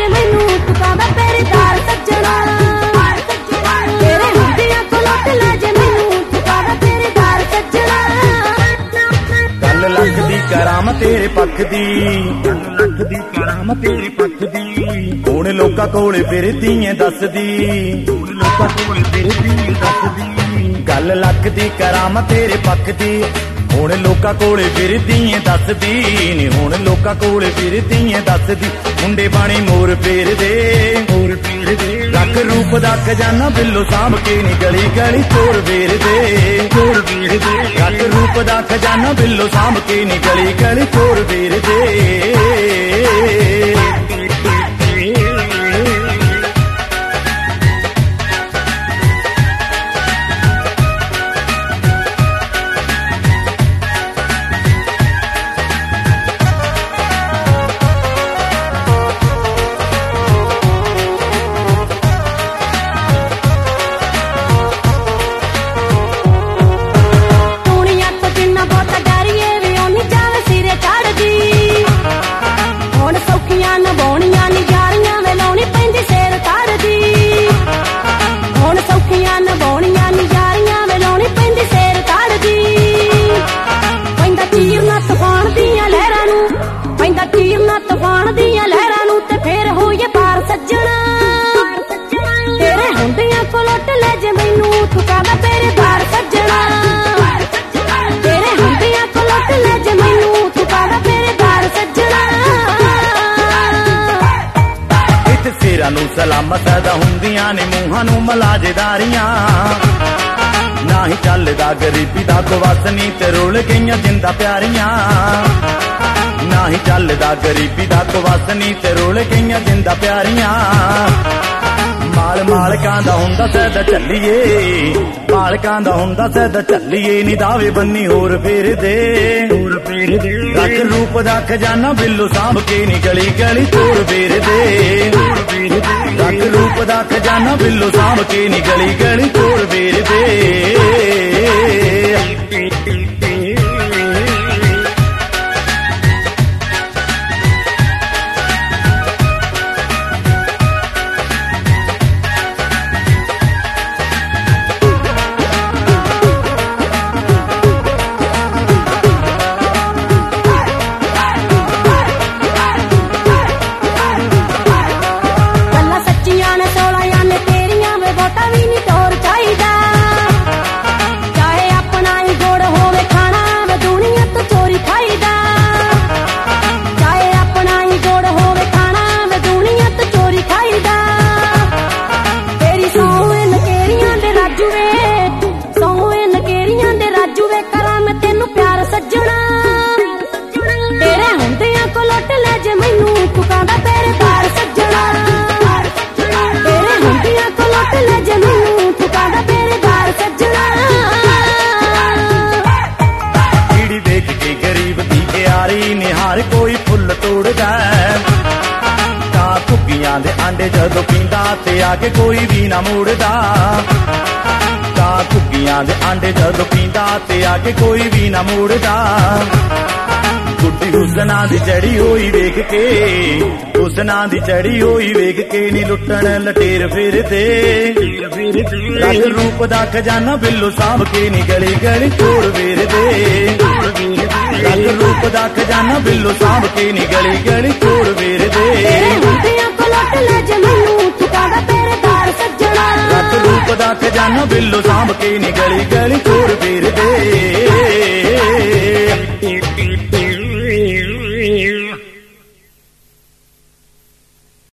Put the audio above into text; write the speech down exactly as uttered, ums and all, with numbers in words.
ਜੇ ਮੈਨੂੰ ਚੁਕਾਵਾ ਪਹਿਰੇਦਾਰ ਸੱਜਣਾ। ਤੇਰੇ ਹੁੰਦਿਆਂ ਕੋਲ ਲੁੱਟ ਲੈ ਜੇ ਮੈਨੂੰ ਚੁਕਾਵਾ ਪਹਿਰੇਦਾਰ ਸੱਜਣਾ। ਗੱਲ ਲੱਖ ਦੀ ਕਰਾਮ ਤੇਰੇ ਪੱਖ ਦੀ, ਗੱਲ ਲੱਖ ਦੀ ਕਰਾਮ ਤੇਰੇ ਪੱਖ ਦੀ। ਹੁਣ ਲੋਕਾਂ ਕੋਲੇ ਫਿਰਦੀ ਏ ਦੱਸਦੀ, ਹੁਣ ਲੋਕਾਂ ਕੋਲੇ ਫਿਰਦੀ ਏ ਦੱਸਦੀ। ਗੱਲ ਲੱਖ ਦੀ ਕਰਾਮ ਤੇਰੇ ਪੱਖ ਦੀ। ਹੁਣ ਲੋਕਾਂ ਕੋਲੇ ਫਿਰਦੀ ਏ ਦੱਸਦੀ ਨੀ, ਹੁਣ ਲੋਕਾਂ ਕੋਲੇ ਫਿਰਦੀ ਏ ਦੱਸਦੀ। ਮੁੰਡੇ ਬਾਣੀ ਮੋਰ ਫੇਰਦੇ, ਮੋਰ ਫੇਰਦੇ। ਰੱਖ ਰੂਪ ਦਾ ਖਜ਼ਾਨਾ ਬਿੱਲੋ ਸਾਂਭ ਕੇ ਨੀ ਗਲੀ ਗਲੀ ਚੋਰ ਵੇਰਦੇ, ਚੋਰ ਵੇਰਦੇ। ਰੱਖ ਰੂਪ ਦਾ ਖਜ਼ਾਨਾ ਬਿੱਲੋ ਸਾਂਭ ਕੇ ਨੀ ਗਲੀ ਗਲੀ ਚੋਰ ਵੇਰਦੇ। ਤੂਫਾਨ ਦੀਆਂ ਲਹਿਰਾਂ ਨੂੰ ਤੇ ਫੇਰ ਹੋਈਏ ਪਾਰ ਸੱਜਣਾ। ਤੇਰੇ ਹੁੰਦਿਆਂ ਕੋਲ ਲੁੱਟ ਲੈ ਜੇ ਮੈਨੂੰ ਚੁਕਾਵਾ ਪਹਿਰੇਦਾਰ ਸੱਜਣਾ। ਤੇਰੇ ਹੁੰਦਿਆਂ ਕੋਲ ਲੁੱਟ ਲੈ ਜੇ ਮੈਨੂੰ ਚੁਕਾਵਾ ਪਹਿਰੇਦਾਰ ਸੱਜਣਾ। ਇੱਥੇ ਸਿਰਾਂ ਨੂੰ ਸਲਾਮਤ ਅਦਾ ਹੁੰਦੀਆਂ ਨੇ ਮੂੰਹਾਂ ਨੂੰ ਮਲਾਜੇਦਾਰੀਆਂ। ਨਾ ਹੀ ਚੱਲਦਾ ਗਰੀਬੀ ਦਾ ਕੁਵਸ ਨੀ ਤੇ ਰੁਲ ਗਈਆਂ ਜਿੰਦਾ ਪਿਆਰੀਆਂ। ਨਾ ਹੀ ਚੱਲਦਾ ਗਰੀਬੀ ਦਾ ਕੁਵਸ ਨੀ ਤੇ ਰੁਲ ਗਈਆਂ ਜਿੰਦਾ ਪਿਆਰੀਆਂ। ਮਾਲ ਮਾਲਕਾਂ ਦਾ ਹੁੰਦਾ ਸੈਦਾ ਝੱਲੀਏ, ਮਾਲਕਾਂ ਦਾ ਹੁੰਦਾ ਸੈਦਾ ਝੱਲੀਏ। ਨੀ ਦਾਵੇ ਬੰਨੀ ਹੋਰ ਫੇਰਦੇ, ਹੋਰ ਫੇਰਦੇ। ਰੱਖ ਰੂਪ ਦਾ ਖਜ਼ਾਨਾ ਬਿੱਲੋ ਸਾਂਭ ਕੇ ਨੀ ਗਲੀ ਗਲੀ ਚੋਰ ਵੇਰਦੇ, ਰੱਖ ਰੂਪ ਦਾ ਖਜ਼ਾਨਾ ਬਿੱਲੋ ਸਾਂਭ ਕੇ ਨੀ ਗਲੀ ਗਲੀ ਚੋਰ ਵੇਰਦੇ। ਨਿਹਾਰ ਕੋਈ ਫੁੱਲ ਤੋੜਦਾ ਤਾਂ ਘੁੱਗੀਆਂ ਦੇ ਆਂਡੇ ਜਦੋਂ ਪੀਂਦਾ ਤੇ ਆ ਕੇ ਕੋਈ ਵੀ ਨਾ ਮੋੜਦਾ। ਤਾਂ ਘੁੱਗੀਆਂ ਦੇ ਆਂਡੇ ਜਦੋਂ ਪੀਂਦਾ ਤੇ ਆ ਕੇ ਕੋਈ ਵੀ ਨਾ ਮੋੜਦਾ। ਗੁੱਡੀ ਹੁਸਨਾਂ ਦੀ ਚੜੀ ਹੋਈ ਵੇਖ ਕੇ, ਹੁਸਨਾਂ ਦੀ ਚੜੀ ਹੋਈ ਵੇਖ ਕੇ ਨੀ ਲੁੱਟਣ ਲਟੇਰ ਫਿਰਦੇ। ਰੱਖ ਰੂਪ ਦਾ ਖਜ਼ਾਨਾ ਬਿੱਲੋ ਸਾਂਭ ਕੇ ਨੀ ਗਲੀ ਗਲੀ ਚੋਰ ਵੇਰਦੇ। ਰੱਖ ਰੂਪ ਦਾ ਖਜ਼ਾਨਾ ਬਿੱਲੋ ਸਾਂਭ ਕੇ ਨੀ ਗਲੀ ਗਲੀ ਚੋਰ ਵੇਰਦੇ। ਰੱਖ ਰੂਪ ਦਾ ਖਜ਼ਾਨਾ ਬਿੱਲੋ ਸਾਂਭ ਕੇ ਨੀ ਗਲੀ ਗਲੀ ਚੋਰ ਵੇਰਦੇ।